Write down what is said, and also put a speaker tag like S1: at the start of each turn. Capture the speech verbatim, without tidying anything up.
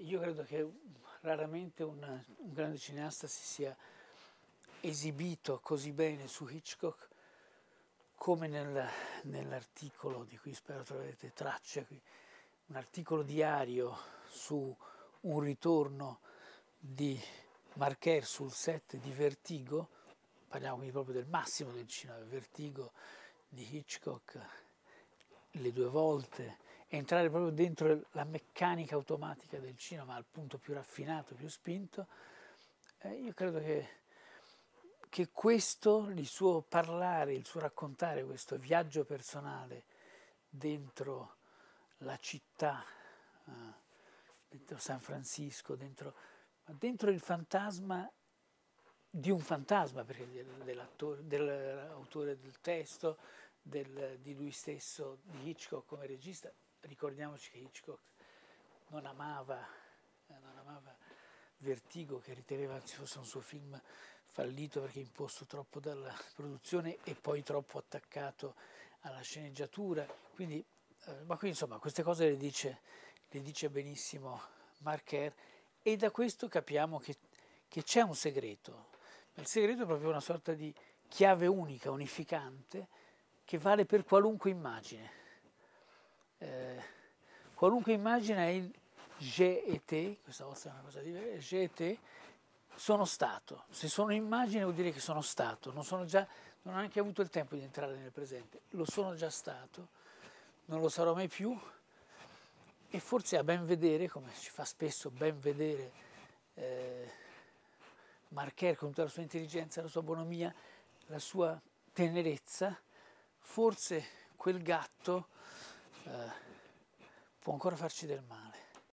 S1: io credo che raramente un, un grande cineasta si sia esibito così bene su Hitchcock come nel, nell'articolo di cui spero troverete tracce qui, un articolo diario su un ritorno di Marker sul set di Vertigo, parliamo quindi proprio del massimo del cinema, Vertigo di Hitchcock, le due volte, entrare proprio dentro la meccanica automatica del cinema al punto più raffinato, più spinto. Eh, io credo che, che questo, il suo parlare, il suo raccontare questo viaggio personale dentro la città, eh, dentro San Francisco, dentro, dentro il fantasma di un fantasma, perché dell'autore, dell'autore del testo, del, di lui stesso, di Hitchcock come regista. Ricordiamoci che Hitchcock non amava, eh, non amava Vertigo, che riteneva ci fosse un suo film fallito perché imposto troppo dalla produzione e poi troppo attaccato alla sceneggiatura. Quindi, eh, ma qui insomma queste cose le dice, le dice benissimo Marker, e da questo capiamo che, che c'è un segreto. Il segreto è proprio una sorta di chiave unica, unificante, che vale per qualunque immagine. Eh, qualunque immagine è il je et te, questa volta è una cosa diversa, je et te, sono stato. Se sono immagine vuol dire che sono stato, non, sono già, non ho neanche avuto il tempo di entrare nel presente, lo sono già stato, non lo sarò mai più, e forse a ben vedere, come ci fa spesso ben vedere eh, Marker con tutta la sua intelligenza, la sua bonomia, la sua tenerezza, forse quel gatto eh, può ancora farci del male.